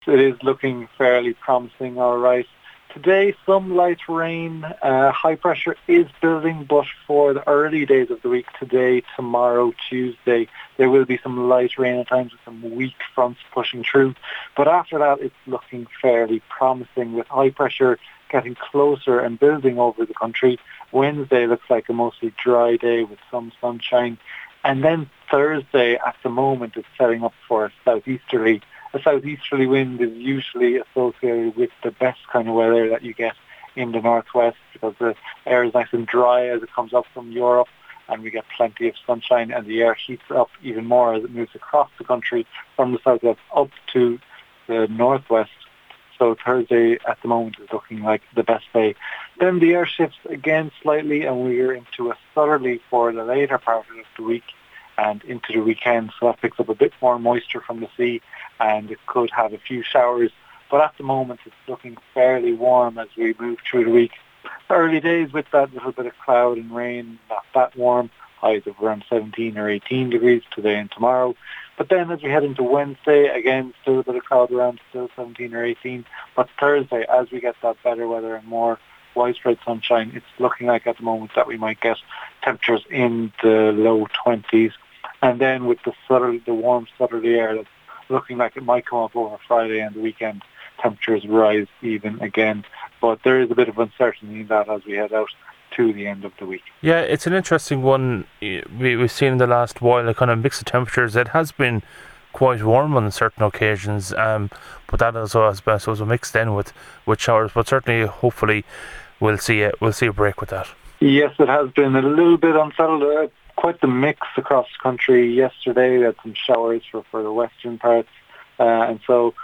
it is looking fairly promising, all right. Today, some light rain. High pressure is building, but for the early days of the week, today, tomorrow, Tuesday, there will be some light rain at times with some weak fronts pushing through. But after that, it's looking fairly promising with high pressure getting closer and building over the country. Wednesday looks like a mostly dry day with some sunshine. And then Thursday, at the moment, is setting up for a southeasterly. A southeasterly wind is usually associated with the best kind of weather that you get in the northwest because the air is nice and dry as it comes up from Europe, and we get plenty of sunshine, and the air heats up even more as it moves across the country from the southwest up to the northwest. So Thursday at the moment is looking like the best day. Then the air shifts again slightly, and we're into a southerly for the later part of the week and into the weekend. So that picks up a bit more moisture from the sea, and it could have a few showers. But at the moment, it's looking fairly warm as we move through the week. Early days with that little bit of cloud and rain, not that warm, highs of around 17 or 18 degrees today and tomorrow. But then as we head into Wednesday, again, still a bit of cloud around, still 17 or 18. But Thursday, as we get that better weather and more widespread sunshine, it's looking like at the moment that we might get temperatures in the low 20s. And then with the warm southerly air, that's looking like it might come up over Friday and the weekend, temperatures rise even again. But there is a bit of uncertainty in that as we head out to the end of the week. Yeah, it's an interesting one. We've seen in the last while a kind of mix of temperatures. It has been quite warm on certain occasions, but that also has been a mix then with showers. But certainly, hopefully, we'll see a break with that. Yes, it has been a little bit unsettled. Quite the mix across the country yesterday. We had some showers for the western parts, but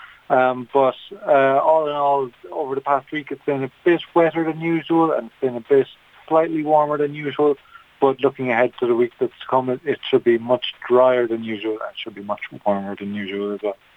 all in all, over the past week, it's been a bit wetter than usual, and it's been a bit slightly warmer than usual. But looking ahead to the week that's to come, it should be much drier than usual, and should be much warmer than usual as well.